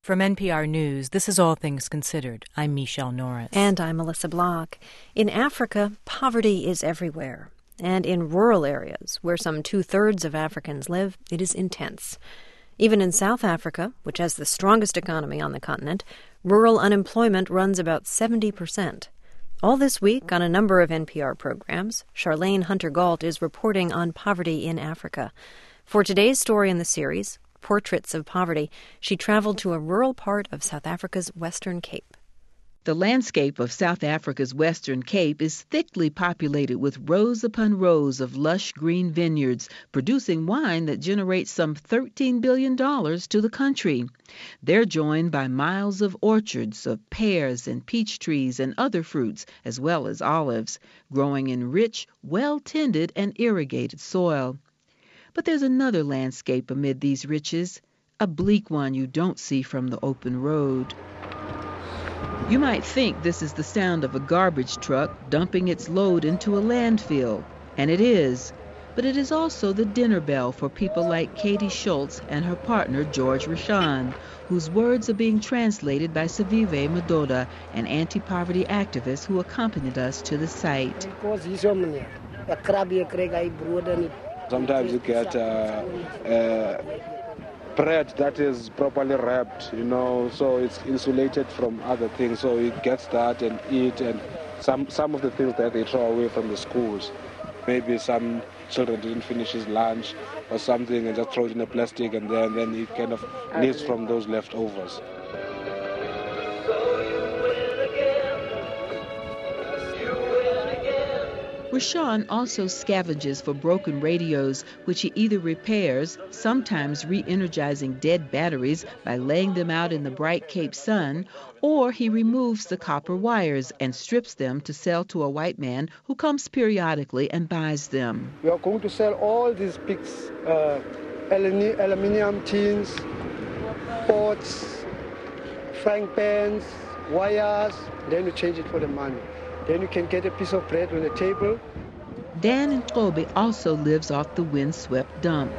From NPR News, this is All Things Considered. I'm Michelle Norris. And I'm Melissa Block. In Africa, poverty is everywhere. And in rural areas, where some 2/3 of Africans live, it is intense. Even in South Africa, which has the strongest economy on the continent, rural unemployment runs about 70%. All this week on a number of NPR programs, Charlene Hunter-Gault is reporting on poverty in Africa. For today's story in the series, Portraits of Poverty, she traveled to a rural part of South Africa's Western Cape. The landscape of South Africa's Western Cape is thickly populated with rows upon rows of lush green vineyards, producing wine that generates some $13 billion to the country. They're joined by miles of orchards of pears and peach trees and other fruits, as well as olives, growing in rich, well-tended and irrigated soil. But there's another landscape amid these riches, a bleak one you don't see from the open road. You might think this is the sound of a garbage truck dumping its load into a landfill, and it is. But it is also the dinner bell for people like Katie Schultz and her partner George Rishan, whose words are being translated by Savive Madoda, an anti-poverty activist who accompanied us to the site. Sometimes you get bread that is properly wrapped, so it's insulated from other things. So you get that and eat, and some of the things that they throw away from the schools. Maybe some children didn't finish his lunch or something and just throw it in a plastic, and then he kind of lives from those leftovers. Rishan also scavenges for broken radios, which he either repairs, sometimes re-energizing dead batteries by laying them out in the bright Cape sun, or he removes the copper wires and strips them to sell to a white man who comes periodically and buys them. We are going to sell all these big aluminium tins, pots, frying pans, wires, then you change it for the money. Then you can get a piece of bread on the table. Dan Nkobi also lives off the windswept dump.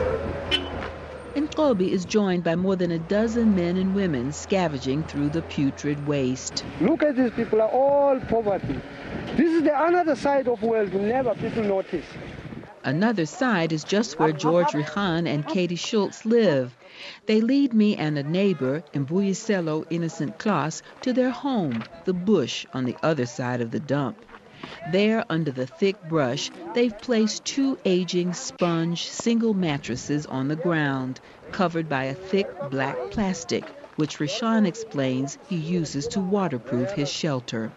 Nkobi is joined by more than a dozen men and women scavenging through the putrid waste. Look at these people, are all poverty. This is the another side of the world never people notice. Another side is just where George Rihan and Katie Schultz live. They lead me and a neighbor, Mbuyiselo Innocent Klaas, to their home, the bush on the other side of the dump. There, under the thick brush, they've placed 2 aging sponge single mattresses on the ground, covered by a thick black plastic, which Rishan explains he uses to waterproof his shelter.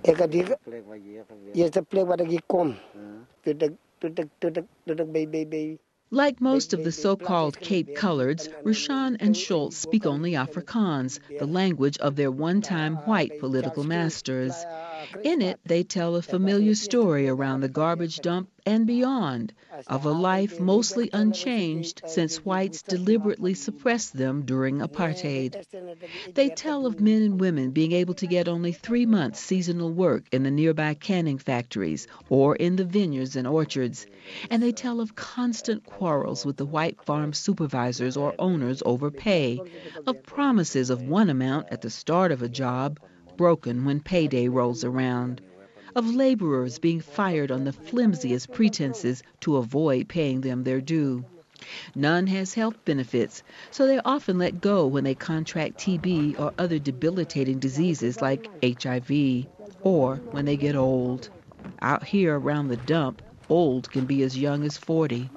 Like most of the so-called Cape Coloreds, Rishan and Schultz speak only Afrikaans, the language of their one-time white political masters. In it, they tell a familiar story around the garbage dump and beyond, of a life mostly unchanged since whites deliberately suppressed them during apartheid. They tell of men and women being able to get only 3 months seasonal work in the nearby canning factories or in the vineyards and orchards. And they tell of constant quarrels with the white farm supervisors or owners over pay, of promises of one amount at the start of a job, broken when payday rolls around, of laborers being fired on the flimsiest pretenses to avoid paying them their due. None has health benefits, so they're often let go when they contract TB or other debilitating diseases like HIV, or when they get old. Out here around the dump, old can be as young as 40.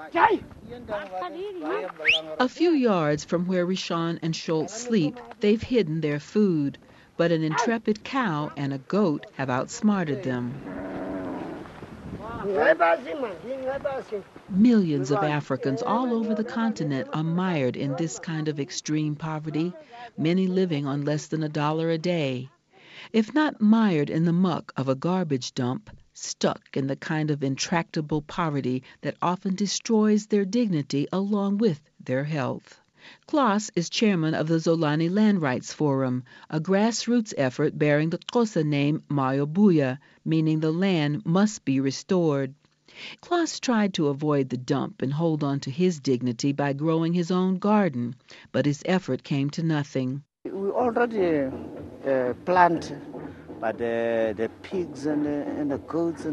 A few yards from where Rishan and Schultz sleep, they've hidden their food, but an intrepid cow and a goat have outsmarted them. Millions of Africans all over the continent are mired in this kind of extreme poverty, many living on less than $1 a day. If not mired in the muck of a garbage dump, stuck in the kind of intractable poverty that often destroys their dignity along with their health. Klaas is chairman of the Zolani Land Rights Forum, a grassroots effort bearing the Xhosa name Mayobuya, meaning the land must be restored. Klaas tried to avoid the dump and hold on to his dignity by growing his own garden, but his effort came to nothing. we already plant, but the pigs and the goats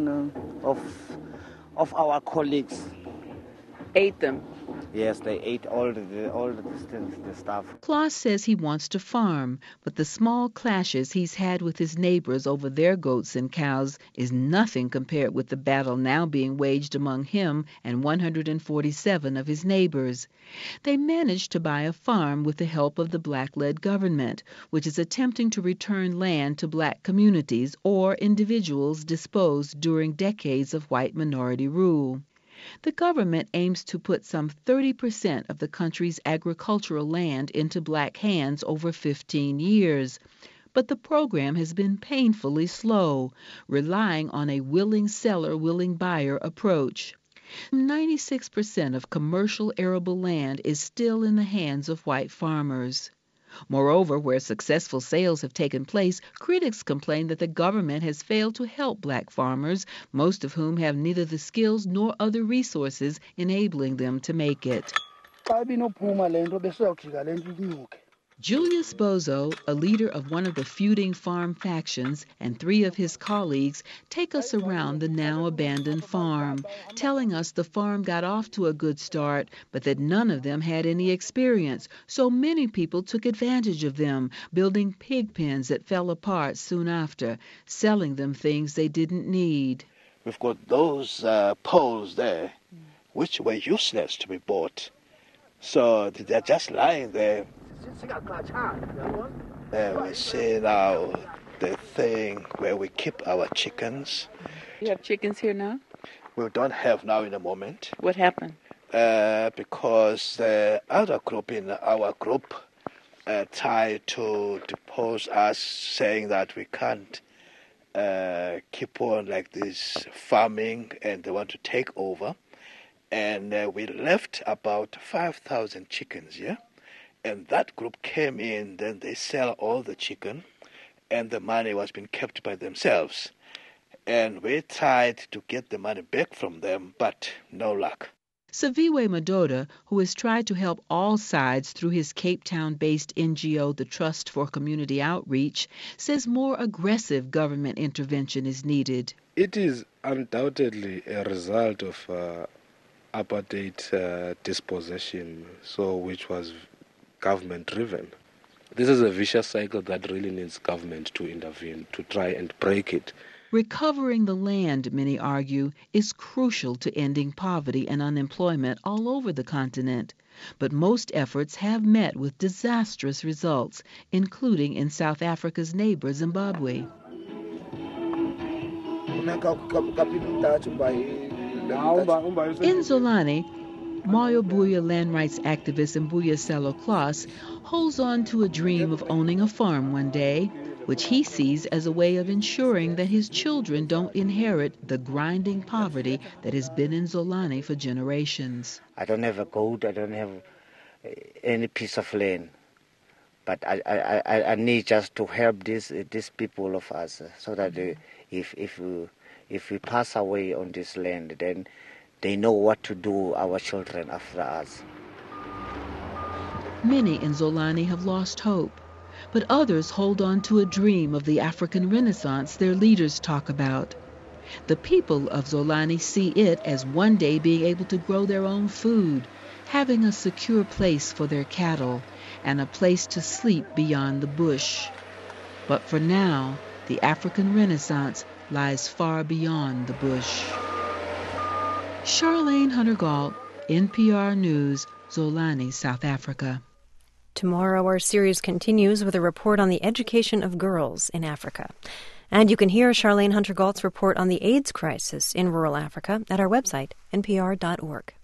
of our colleagues ate them. Yes, they ate all the stuff. Klaas says he wants to farm, but the small clashes he's had with his neighbors over their goats and cows is nothing compared with the battle now being waged among him and 147 of his neighbors. They managed to buy a farm with the help of the black-led government, which is attempting to return land to black communities or individuals disposed during decades of white minority rule. The government aims to put some 30% of the country's agricultural land into black hands over 15 years. But the program has been painfully slow, relying on a willing seller, willing buyer approach. 96% of commercial arable land is still in the hands of white farmers. Moreover, where successful sales have taken place, critics complain that the government has failed to help black farmers, most of whom have neither the skills nor other resources enabling them to make it. Julius Bozo, a leader of one of the feuding farm factions, and 3 of his colleagues take us around the now abandoned farm, telling us the farm got off to a good start, but that none of them had any experience, so many people took advantage of them, building pig pens that fell apart soon after, selling them things they didn't need. We've got those poles there, which were useless to be bought, so they're just lying there. We see now the thing where we keep our chickens. You have chickens here now? We don't have now in the moment. What happened? Because the other group in our group tried to depose us, saying that we can't keep on like this farming, and they want to take over. And we left about 5,000 chickens, yeah? And that group came in, then they sell all the chicken, and the money was being kept by themselves. And we tried to get the money back from them, but no luck. Saviwe Madoda, who has tried to help all sides through his Cape Town-based NGO, the Trust for Community Outreach, says more aggressive government intervention is needed. It is undoubtedly a result of apartheid dispossession, which was government-driven. This is a vicious cycle that really needs government to intervene, to try and break it. Recovering the land, many argue, is crucial to ending poverty and unemployment all over the continent. But most efforts have met with disastrous results, including in South Africa's neighbor, Zimbabwe. In Zolani, Mayobuya land rights activist Mbuyiselo Klaas holds on to a dream of owning a farm one day, which he sees as a way of ensuring that his children don't inherit the grinding poverty that has been in Zolani for generations. I don't have a goat, I don't have any piece of land, but I need just to help these people of us, so that if we pass away on this land, then they know what to do, our children after us. Many in Zolani have lost hope, but others hold on to a dream of the African Renaissance their leaders talk about. The people of Zolani see it as one day being able to grow their own food, having a secure place for their cattle, and a place to sleep beyond the bush. But for now, the African Renaissance lies far beyond the bush. Charlene Hunter-Gault, NPR News, Zolani, South Africa. Tomorrow our series continues with a report on the education of girls in Africa. And you can hear Charlene Hunter-Gault's report on the AIDS crisis in rural Africa at our website, npr.org.